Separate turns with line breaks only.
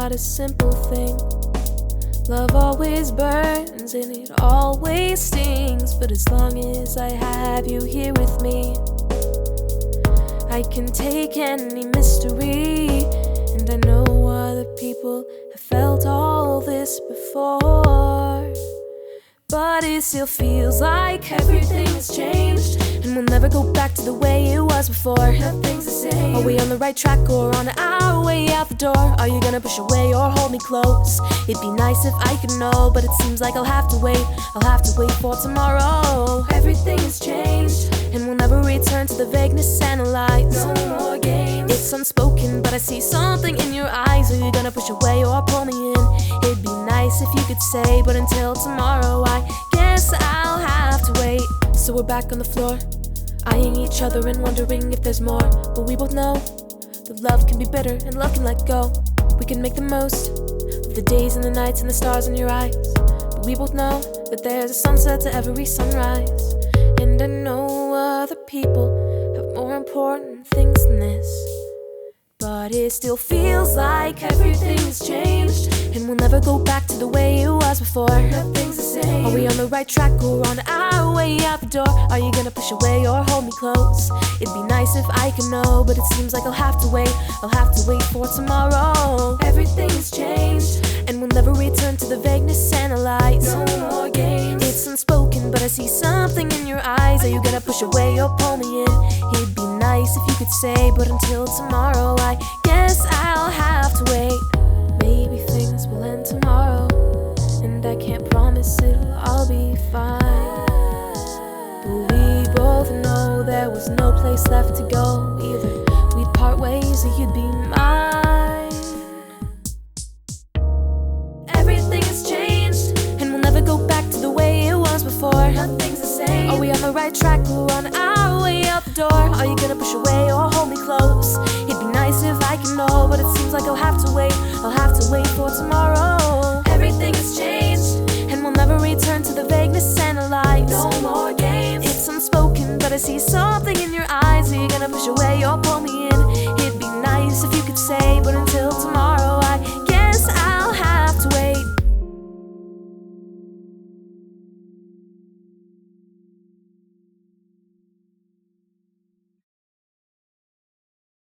not a simple thing. Love always burns and it always stings, but as long as I have you here with me, I can take any mystery. And I know other people have felt all this before, but it still feels like everything has changed, and we'll never go back to the way it was before. Nothing's the same. Are we on the right track or on our way out the door? Are you gonna push away or hold me close? It'd be nice if I could know, but it seems like I'll have to wait. I'll have to wait for tomorrow. Everything has changed, and we'll never return to the vagueness and the lights. No more games. It's unspoken, but I see something in your eyes. Are you gonna push away or pull me in? It'd be nice if you could say, but until tomorrow I guess I'll have to wait. So we're back on the floor, eyeing each other and wondering if there's more. But we both know that love can be bitter and love can let go. We can make the most of the days and the nights and the stars in your eyes, but we both know that there's a sunset to every sunrise. And I know other people have more important things than this, but it still feels like everything has changed, and we'll never go back to the way it was before. Nothing's the same. Are we on the right track or on our way out the door? Are you gonna push away or hold me close? It'd be nice if I could know, but it seems like I'll have to wait. I'll have to wait for tomorrow. Everything has changed, and we'll never return to the vagueness and the lights. No more games. It's unspoken, but I see something in your eyes. Are you gonna push away or pull me in? It'd be nice if you could say, but until tomorrow I guess I'll have to wait. Maybe things will end tomorrow, and I can't promise it'll all be fine, but we both know there was no place left to go. Either we'd part ways or you'd be mine. Everything has changed, and we'll never go back to the way it was before. Nothing's the same. Are we on the right track or on our way out the door? Are you gonna push away or hold me close? It'd be nice if I could know, but it seems like I'll have to wait. I'll have to wait for tomorrow. Everything has changed, and we'll never return to the vagueness and the lights. No more games. It's unspoken, but I see so